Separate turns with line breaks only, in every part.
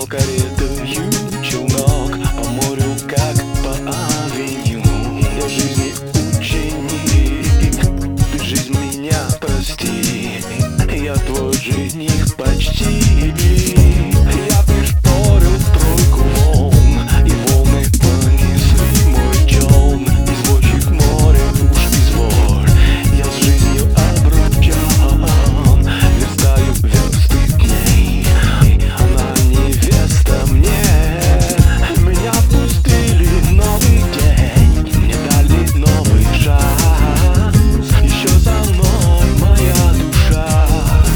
скорее даю челнок по морю, как по авеню. Я жизни ученик, ты жизнь меня прости, я твой жених почти. Я пришпорил тройку волн, и волны понесли мой челн. Извозчик море, уж изволь, я с жизнью обручен. Верстаю версты дней, она невеста мне. Меня впустили в новый день, мне дали новый шанс. Еще за мной моя душа.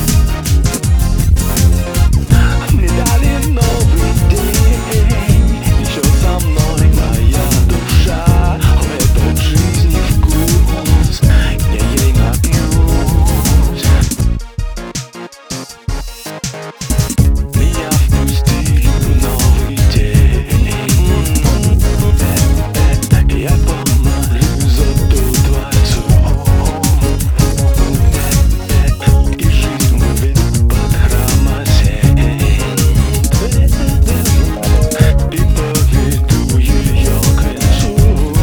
Мне дали новый день, еще за мной моя душа. В этой жизни вкус, я ей напьюсь. Меня впустили в новый день. Я помолю за ту дворцу, и жизнь мою под храм осень. И поведу ее к концу.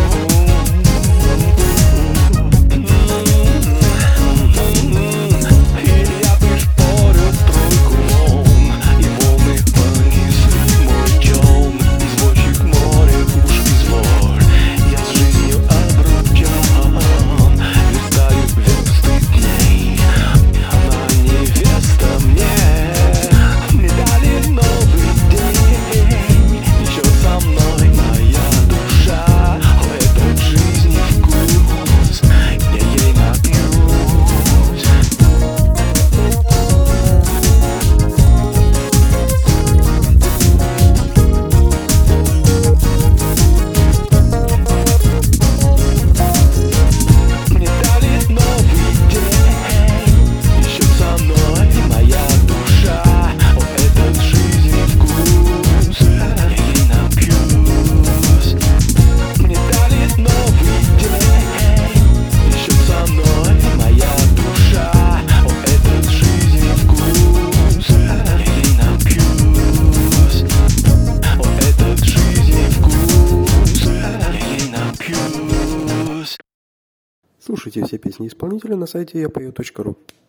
И я пришпорил тройку волн, и волны понесли мой челн. Извозчик море, уж изволь, я с жизнью обручен. Верстаю версты дней, она невеста мне. Мне дали новый день, еще со мной моя душа. В этой жизни вкус, я ей напьюсь. Мне дали новый день, еще со мной моя душа. В этой жизни вкус, я ей напьюсь. Мне дали новый день, еще со мной моя душа. В этой жизни вкус, я ей напьюсь. В этой жизни вкус, я ей напьюсь.
Слушайте все песни исполнителя на сайте yapою.ru.